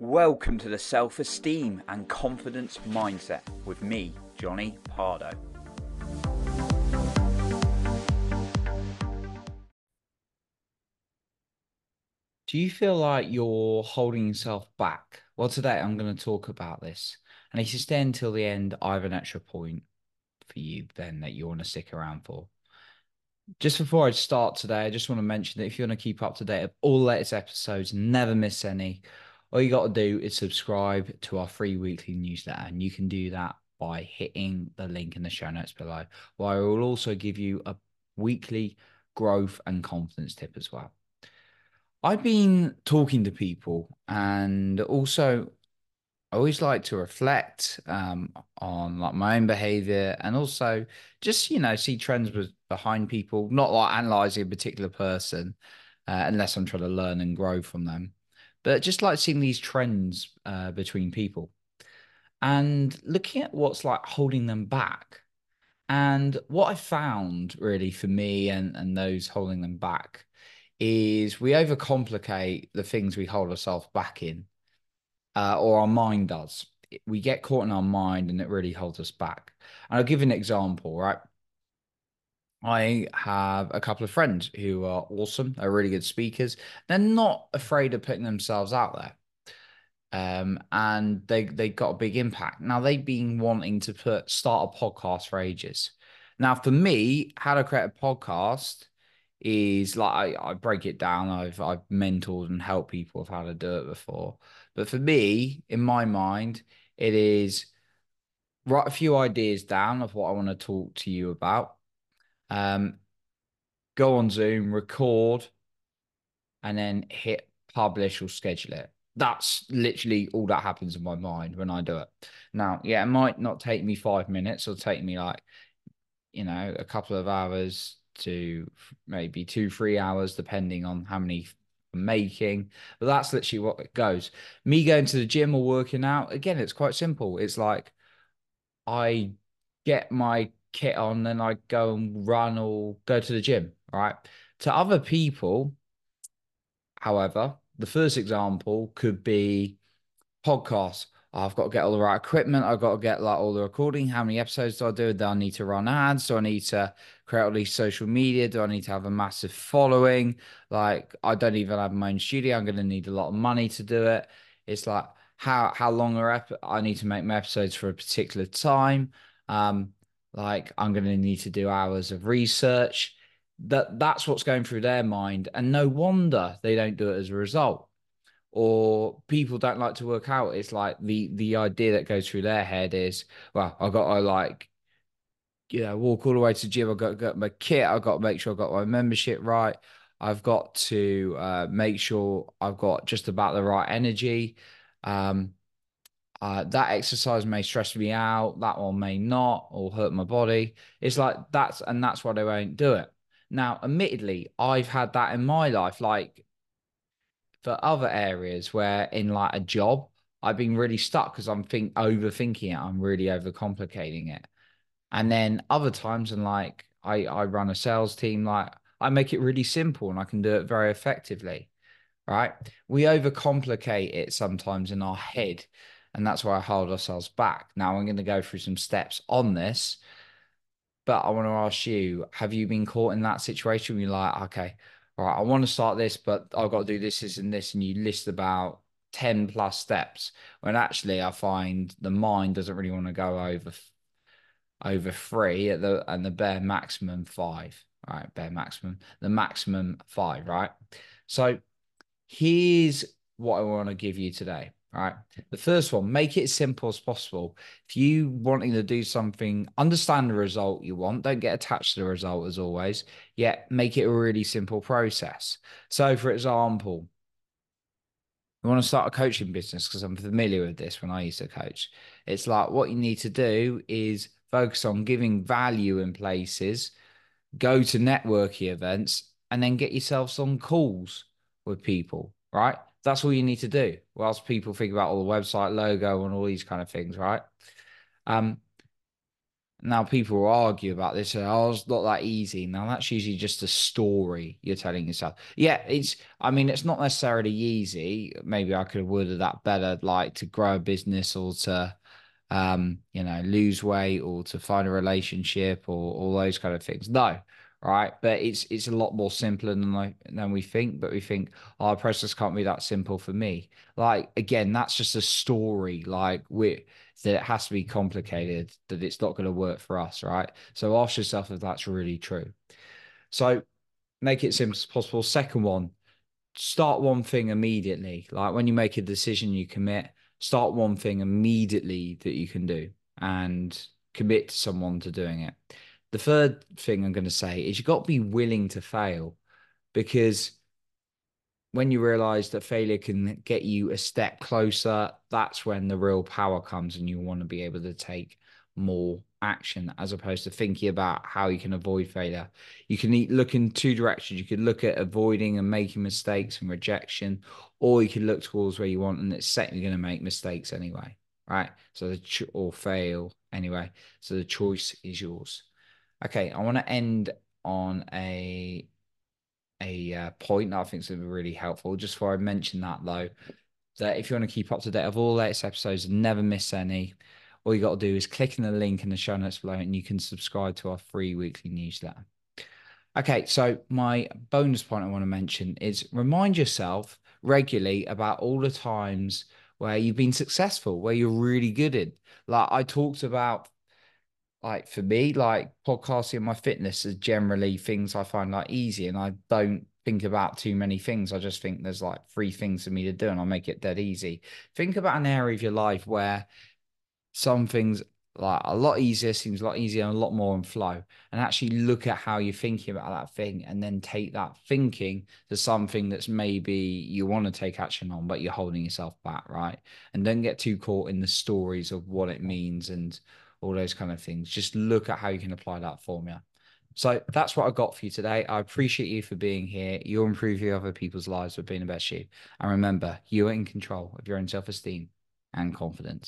Welcome to the Self-Esteem and Confidence Mindset with me, Johnny Pardo. Do you feel like you're holding yourself back? Well, today I'm going to talk about this. And if you stay until the end, I have an extra point for you then that you want to stick around for. Just before I start today, I just want to mention that if you want to keep up to date with all the latest episodes, never miss any, all you got to do is subscribe to our free weekly newsletter. And you can do that by hitting the link in the show notes below, where I will also give you a weekly growth and confidence tip as well. I've been talking to people and also I always like to reflect on like my own behavior and also just, see trends behind people, not like analyzing a particular person unless I'm trying to learn and grow from them, but just like seeing these trends between people and looking at what's like holding them back. And what I found really for me and those holding them back is we overcomplicate the things we hold ourselves back in, or our mind does. We get caught in our mind and it really holds us back. And I'll give you an example, right? I have a couple of friends who are awesome. They're really good speakers. They're not afraid of putting themselves out there. And they got a big impact. Now they've been wanting to start a podcast for ages. Now for me, how to create a podcast is like I break it down. I've mentored and helped people with how to do it before. But for me, in my mind, it is write a few ideas down of what I want to talk to you about. Um, Go on Zoom, record, and then hit publish or schedule it. That's literally all that happens in my mind when I do it. Now, yeah, it might not take me 5 minutes. It'll take me like, a couple of hours to maybe 2, 3 hours, depending on how many I'm making. But that's literally what it goes. Me going to the gym or working out, again, it's quite simple. It's like I get my kit on, then I go and run or go to the gym, right? To other people, however, the first example could be podcasts. I've got to get all the right equipment. I've got to get like all the recording. How many episodes do I do? Do I need to run ads? Do I need to create all these social media? Do I need to have a massive following? Like I don't even have my own studio. I'm going to need a lot of money to do it. It's like how long are I need to make my episodes for a particular time. Um, like I'm going to need to do hours of research. That's what's going through their mind, and no wonder they don't do it as a result. Or people don't like to work out. It's like the idea that goes through their head is, well, I got to like, walk all the way to the gym. I've got to get my kit. I've got to make sure I've got my membership right. I've got to make sure I've got just about the right energy. Um, that exercise may stress me out. That one may not, or hurt my body. It's like that's why they won't do it. Now, admittedly, I've had that in my life. Like for other areas where in like a job, I've been really stuck because I'm overthinking it. I'm really overcomplicating it. And then other times, and like I run a sales team, like I make it really simple and I can do it very effectively. Right? We overcomplicate it sometimes in our head, and that's why I hold ourselves back. Now I'm going to go through some steps on this, but I want to ask you, have you been caught in that situation where you're like, okay, all right, I want to start this, but I've got to do this, and this, and you list about 10 plus steps when actually I find the mind doesn't really want to go over three at the bare maximum five. Right, bare maximum, the maximum five, right? So here's what I want to give you today. All right. The first one, make it as simple as possible. If you wanting to do something, understand the result you want. Don't get attached to the result as always. Yet make it a really simple process. So, for example, you want to start a coaching business because I'm familiar with this when I used to coach. It's like what you need to do is focus on giving value in places, go to networking events, and then get yourself on calls with people, right? That's all you need to do. Whilst people think about all the website logo and all these kind of things, right? Um, Now, people will argue about this. Oh, it's not that easy. Now, that's usually just a story you're telling yourself. Yeah, I mean, it's not necessarily easy. Maybe I could have worded that better, like to grow a business or to, lose weight or to find a relationship or all those kind of things. No, right? But it's a lot more simpler than we think. But we think, oh, the process can't be that simple for me. Like, again, that's just a story. Like, that it has to be complicated, that it's not going to work for us, right? So ask yourself if that's really true. So make it simple as possible. Second one, start one thing immediately. Like when you make a decision, you commit, start one thing immediately that you can do and commit to someone to doing it. The third thing I'm going to say is you've got to be willing to fail, because when you realize that failure can get you a step closer, that's when the real power comes and you want to be able to take more action as opposed to thinking about how you can avoid failure. You can look in two directions. You could look at avoiding and making mistakes and rejection, or you can look towards where you want and it's certainly going to make mistakes anyway, right? So or fail anyway. So the choice is yours. Okay, I want to end on a point that I think is going to be really helpful. Just before I mention that, though, that if you want to keep up to date of all the latest episodes and never miss any, all you got to do is click in the link in the show notes below and you can subscribe to our free weekly newsletter. Okay, so my bonus point I want to mention is remind yourself regularly about all the times where you've been successful, where you're really good in. Like I talked about, like for me, like podcasting and my fitness is generally things I find like easy, and I don't think about too many things. I just think there's like three things for me to do and I'll make it dead easy. Think about an area of your life where some things like a lot easier, seems a lot easier and a lot more in flow, and actually look at how you're thinking about that thing and then take that thinking to something that's maybe you want to take action on, but you're holding yourself back, right? And don't get too caught in the stories of what it means and all those kind of things. Just look at how you can apply that formula. So that's what I got for you today. I appreciate you for being here. You'll improve your other people's lives with being the best you. And remember, you are in control of your own self-esteem and confidence.